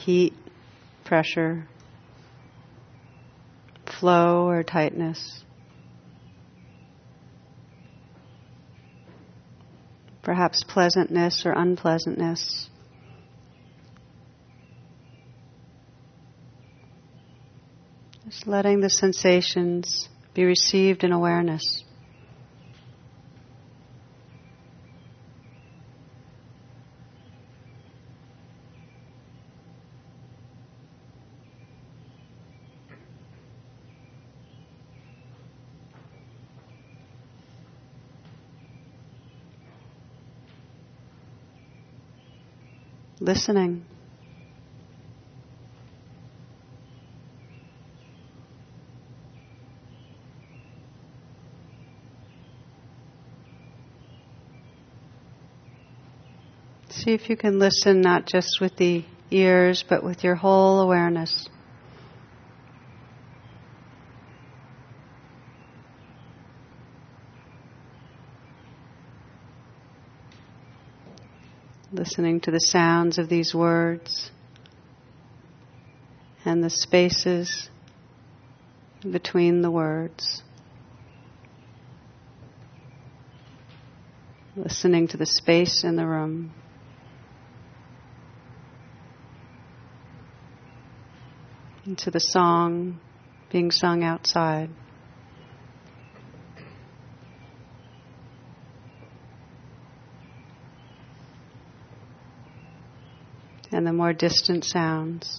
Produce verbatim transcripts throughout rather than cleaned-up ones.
heat, pressure, flow or tightness. Perhaps pleasantness or unpleasantness. Just letting the sensations be received in awareness. Listening. See if you can listen not just with the ears, but with your whole awareness. Listening to the sounds of these words and the spaces between the words. Listening to the space in the room. And to the song being sung outside. And the more distant sounds.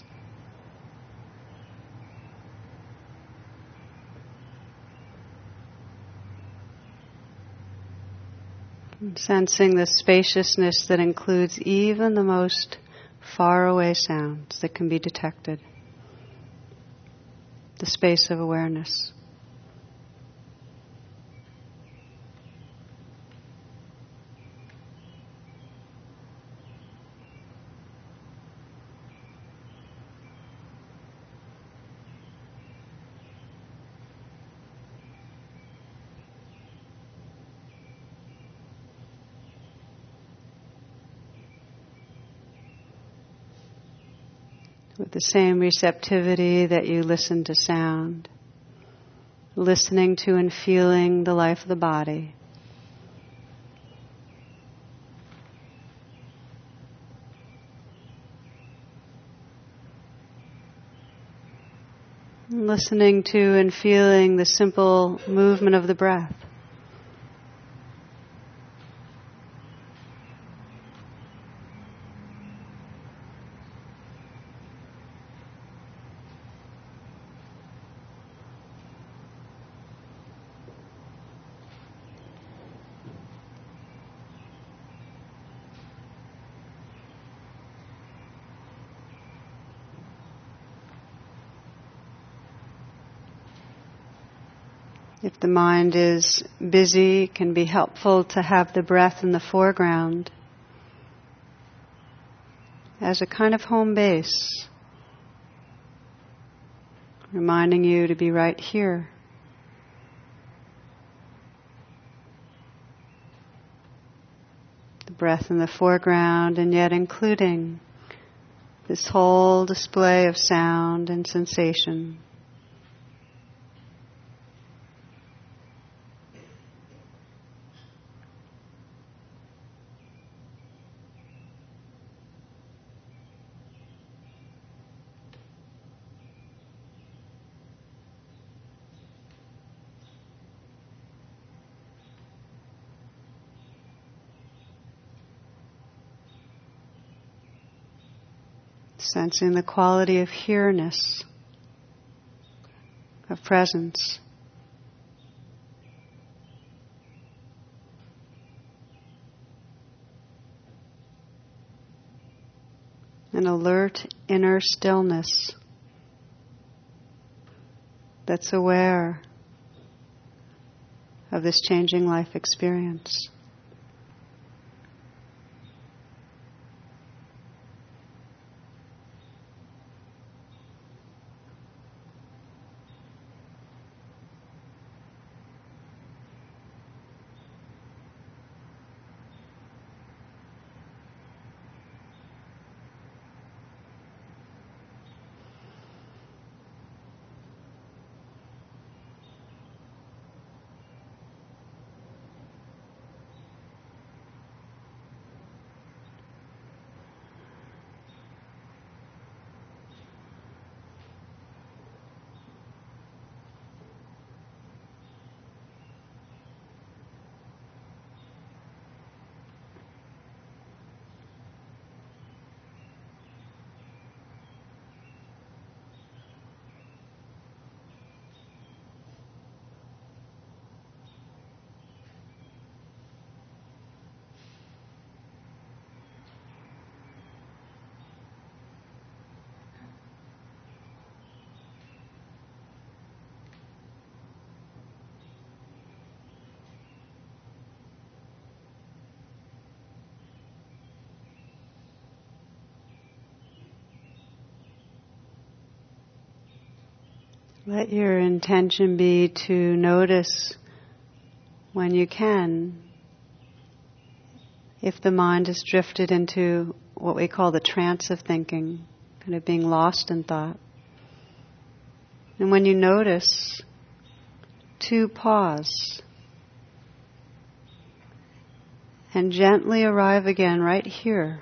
And sensing the spaciousness that includes even the most faraway sounds that can be detected. The space of awareness. With the same receptivity that you listen to sound, listening to and feeling the life of the body. Listening to and feeling the simple movement of the breath. If the mind is busy, it can be helpful to have the breath in the foreground as a kind of home base, reminding you to be right here. The breath in the foreground, and yet including this whole display of sound and sensation. Sensing the quality of here-ness, of presence. An alert inner stillness that's aware of this changing life experience. Let your intention be to notice when you can if the mind has drifted into what we call the trance of thinking, kind of being lost in thought. And when you notice, to pause and gently arrive again right here,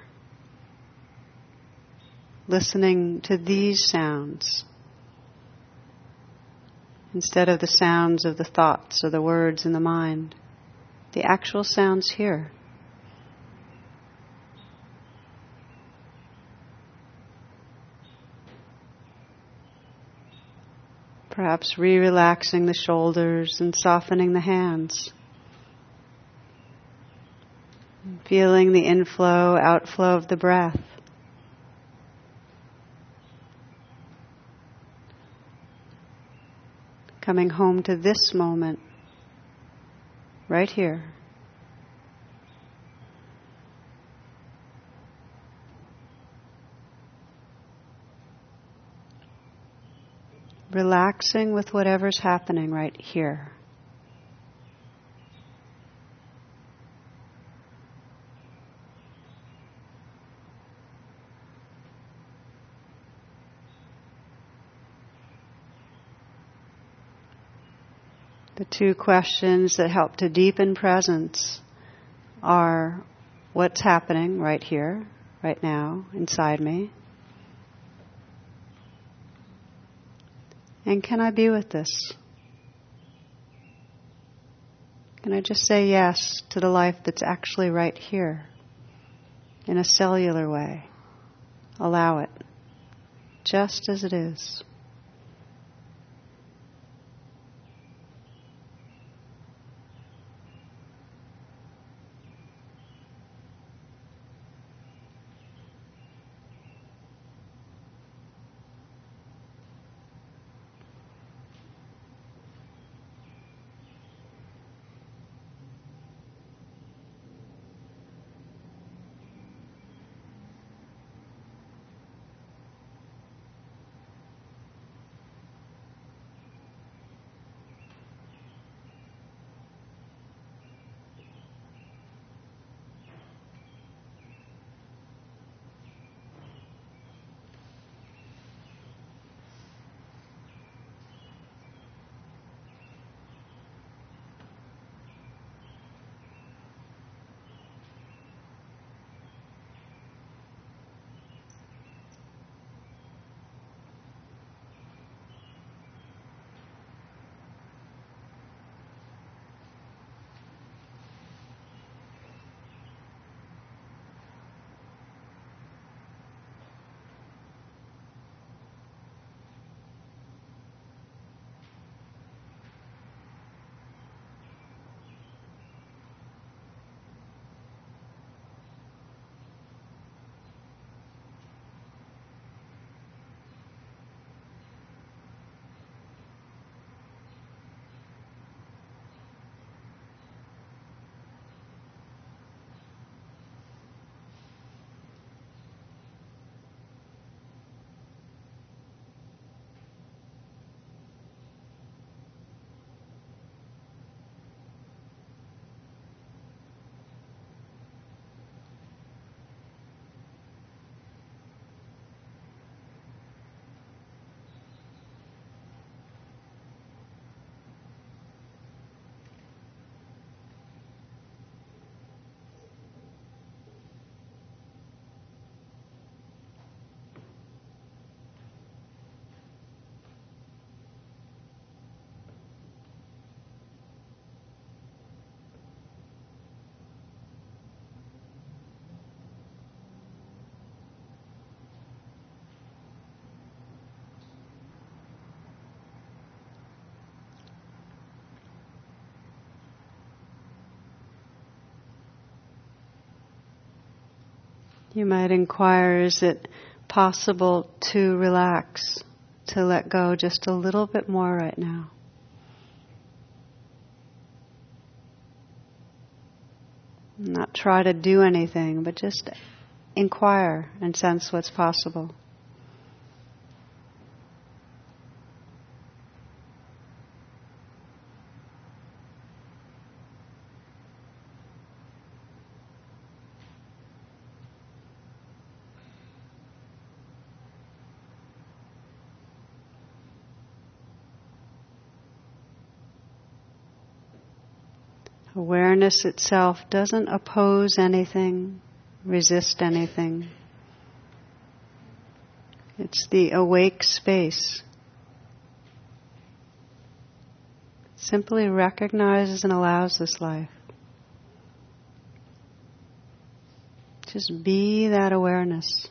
listening to these sounds instead of the sounds of the thoughts or the words in the mind, the actual sounds here. Perhaps re-relaxing the shoulders and softening the hands. Feeling the inflow, outflow of the breath. Coming home to this moment, right here. Relaxing with whatever's happening right here. The two questions that help to deepen presence are what's happening right here, right now, inside me? And can I be with this? Can I just say yes to the life that's actually right here, in a cellular way? Allow it, just as it is. You might inquire, is it possible to relax, to let go just a little bit more right now? Not try to do anything, but just inquire and sense what's possible. Awareness itself doesn't oppose anything, resist anything. It's the awake space. It simply recognizes and allows this life. Just be that awareness.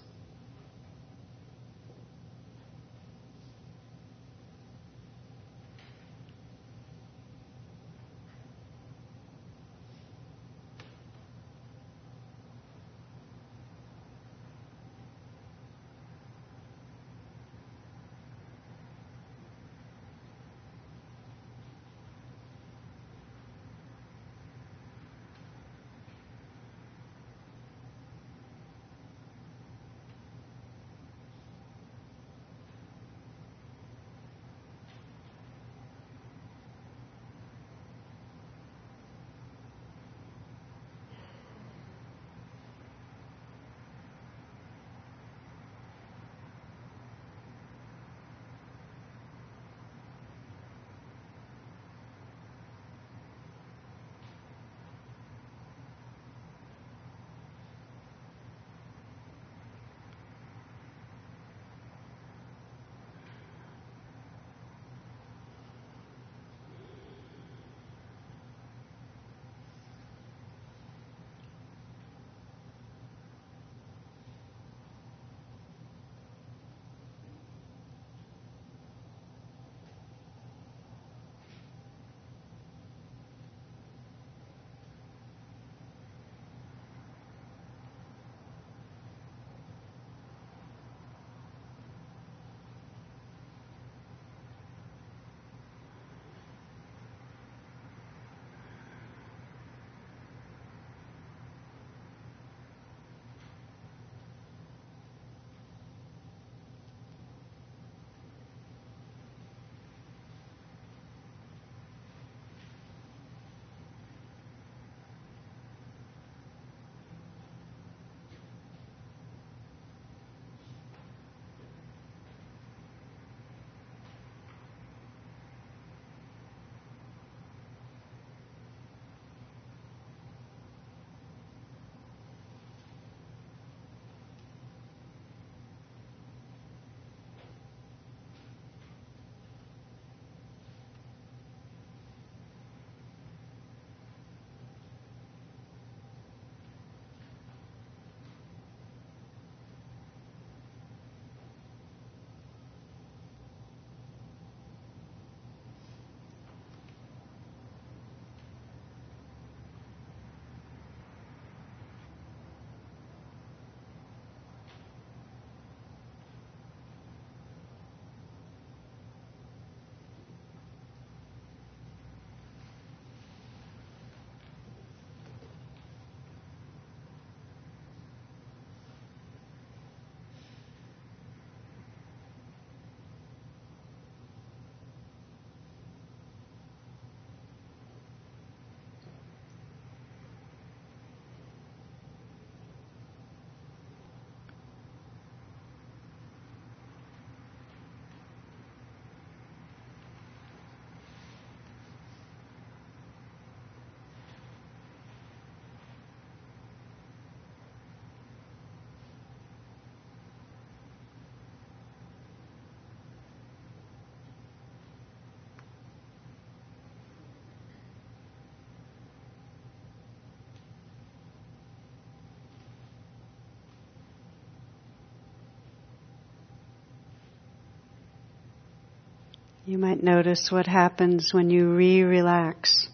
You might notice what happens when you re-relax.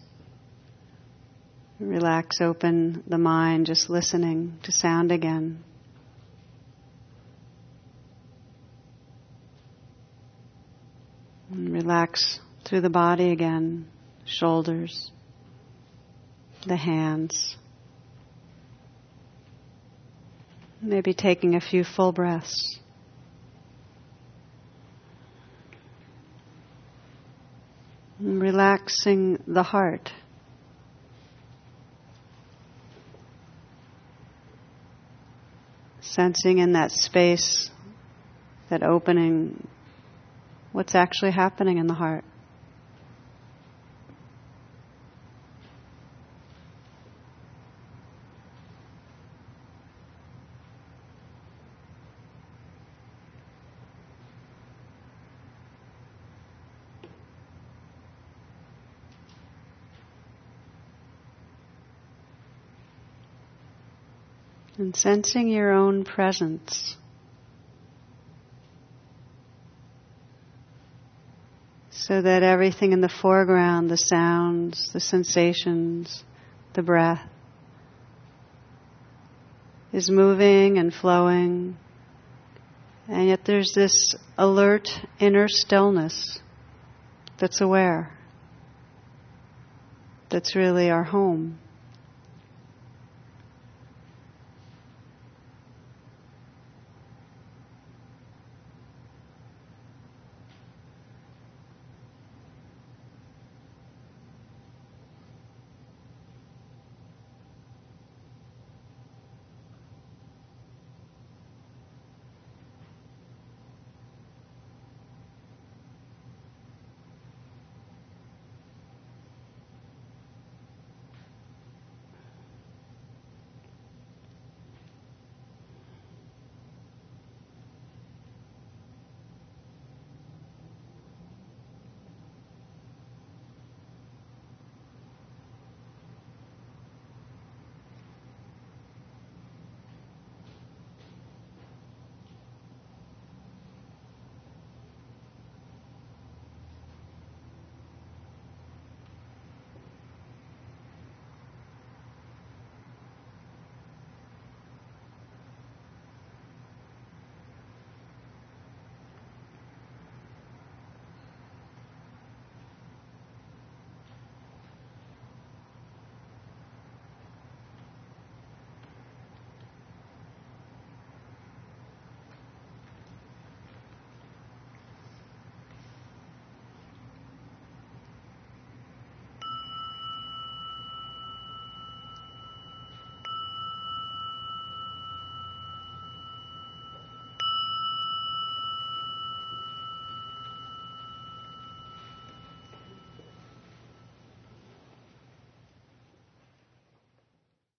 Relax, open the mind, just listening to sound again. And relax through the body again, shoulders, the hands. Maybe taking a few full breaths. And relaxing the heart. Sensing in that space, that opening, what's actually happening in the heart. And sensing your own presence. So that everything in the foreground, the sounds, the sensations, the breath, is moving and flowing. And yet there's this alert inner stillness that's aware. That's really our home.